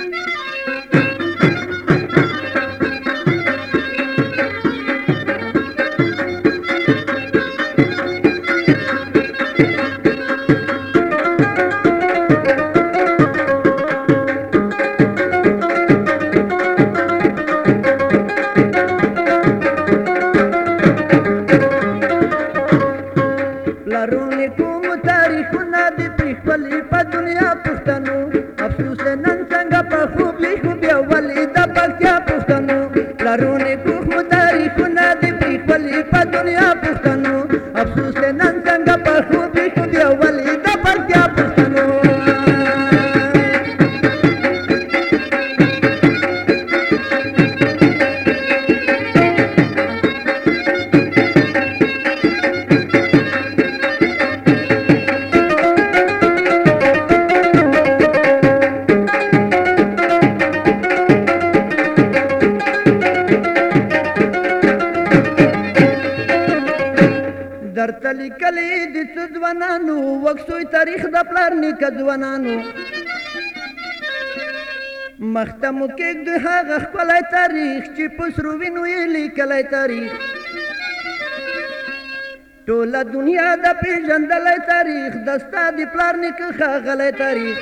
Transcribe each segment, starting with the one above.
پلرونې کوم تاریخونه دي پرېښولي په دنیا پښتنو افسوس نن څنګه په خوب لیکو بیا ولې د پکتیا پښتنو پلرونې کوم تاریخونه دي پرېښولي په دنیا پښتنو افسوس نن څنګه په خوب لیکو بیا ولې د پکتیا پښتنو درته لیکلي دي څه ځوانانو وکسوی تاریخ د پلار نیکه ځوانانو مخته مو کېږدو هغه ښکلی تاریخ چې په سرو وینو یې لیکلی تاریخ ټوله دنیا د پېژندلی تاریخ د ستا د پلار نیکه ښاغلی تاریخ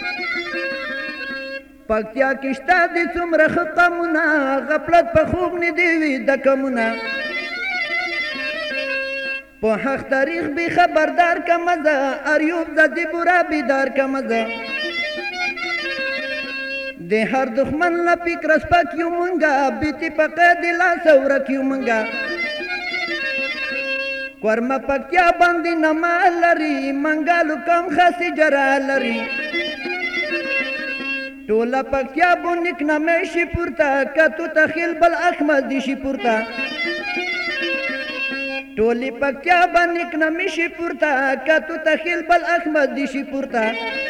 پکتیا کې شته د څومره ښه قومونه غفلت په خوب نه دي ویده کمونه په حق تاریخ بی خبردار کا مزه ایوب زدی بورا بیدار کا مزه د هر دښمن له فکر سپک یو مونږه بیتي په قید لاس ورک یو مونږه کورمه پکتیا باندې نمال لري منګالو کم خاصي جرا لري ټوله پکتیا بونیک نامه شي پورته کتو تخیل بل احمد دي شي پورته ټولی پکتیا باندې نامې شي پورته کتو تخیل بل احمد دي شي پورته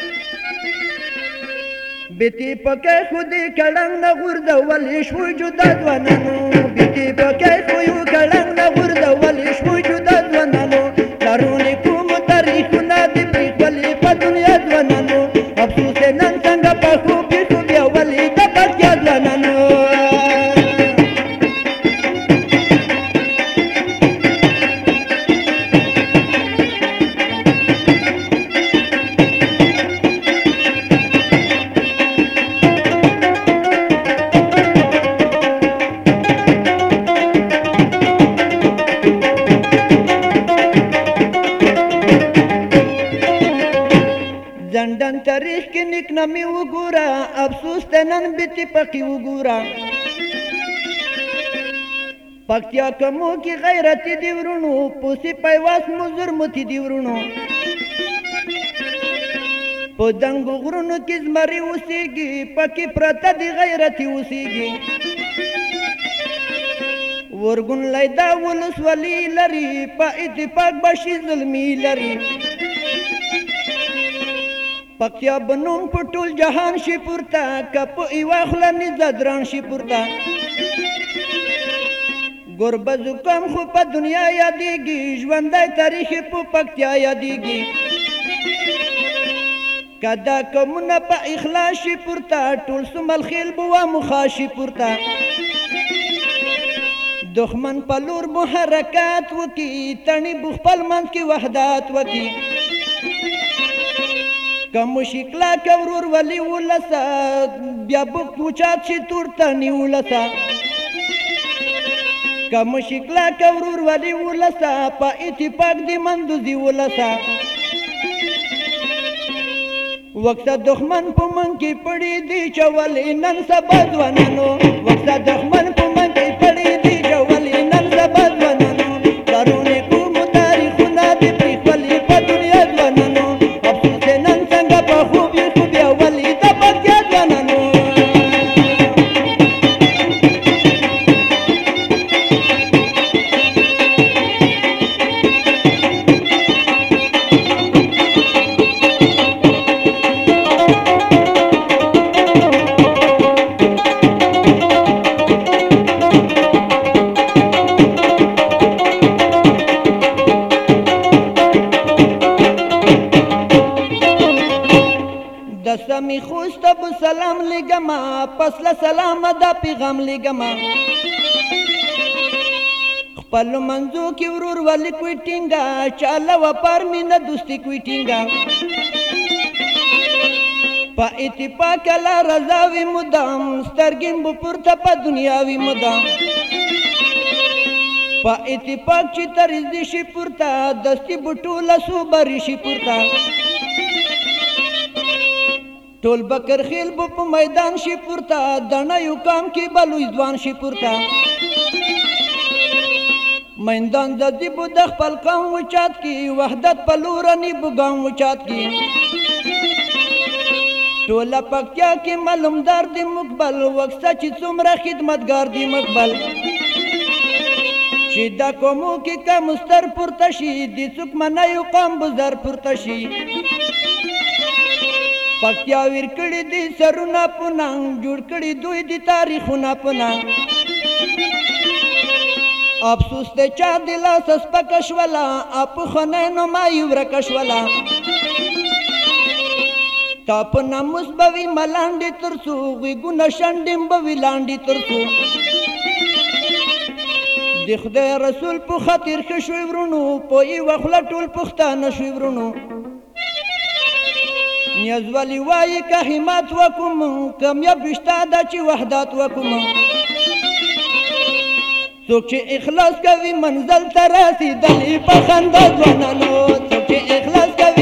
بیتي پکې خودي کړنګ نه غورځول شو جدا ځوانانو بیتي پکې خو یو کړنګ نه غورځول شو جدا ځوانانو لرونې کوم تاریخونه دي پرېښولي په دنیا ځوانانو افسوس نن څنګه په خوب کې بیا ولې د پکتیا ځوانانو لندن تاریخ کې نیک نامي وګوره افسوس ته نن بیتي پکې وګوره پکتیا کمو کې غیرتي دي ورونو پوسي پیواز مزر متي دي ورونو په دنګو غرونو کې زمري اوسېږي پکې پرته دي غیرتي اوسېږي ورګون لیدا ولسوالي لري په اتفاق بشي ظلمي لري پکتیا بنوم په ټول جهان شي پورته که په یوه خوله نظدران شي پورته ګربه زکام خو په دنیا یادېږي ژوندی تاریخ په پکتیا یادېږي که دا قومونه په اخلاص شي پورته ټول سمل خیل به وامخا شي پورته دښمن په لور مو حرکات وکړي تڼي بو خپل منځ کې وحدت وکړي که مشکله که ورورولي ولسه بیا به کوچات شي تورتني ولسه که مشکله که ورورولي ولسه په اتفاق دې مندوزي ولسه وقته دښمن په من کې پړي دي چولې نن سبا ځوانانو وقته دښمن په من کې پړي دي چولې نن سبا ځوانانو لرونې کوم تاریخونه دې پرېښولي په دنیا ځوانانو افسوس نن څنګه په خوب یې خو بیا ولې د پکتیا ځوانانو اوس ته سلام لګما پس له سلامه دا پیغام لګما خپل منځو کې ورور ولې کوي ټینګه چاله وپار مینه دوستي کوي ټینګه په اتفاق لا رضا وي مدام سترګې مو پورته په دنیا وي مدام په اتفاق چې ترزي شي پورته دستي بټوله صوبري شي پورته ټول بکر خیل بو په میدان شي پورته دنه یو کام کې بلوي ځوان شي پورته میدان د دې بو د خپل قوم وچات کی وحدت په لورنی بو ګام وچات کی ټوله پکتیا کې معلومدار دی مقبل وکسه چې څومره خدمتګار دی مقبل چې دا کومو کې کا مستر پورته شي د څوک منه یو قام بزر پورته شي پکتیا ور کړي دي سرونه پننګ جوړ کړي دوی دي تاریخونه پننګ افسوس ته چا دلا سپکش ولا اپ خنه نو ما یورکش ولا تاپ ناموس بوي ملاندې ترسو وی ګون شندم بوي لاندې ترسو د خدای رسول په خاطر خشوي ورونو پوي وخله ټول پښتانه شوي ورونو نیاز ولی وای که همت وکم کامیاب بشتا دا چې وحدت وکم څوک چې اخلاص کوي منزل ته رسیدلی په خندا ځوانانو څوک چې اخلاص کوي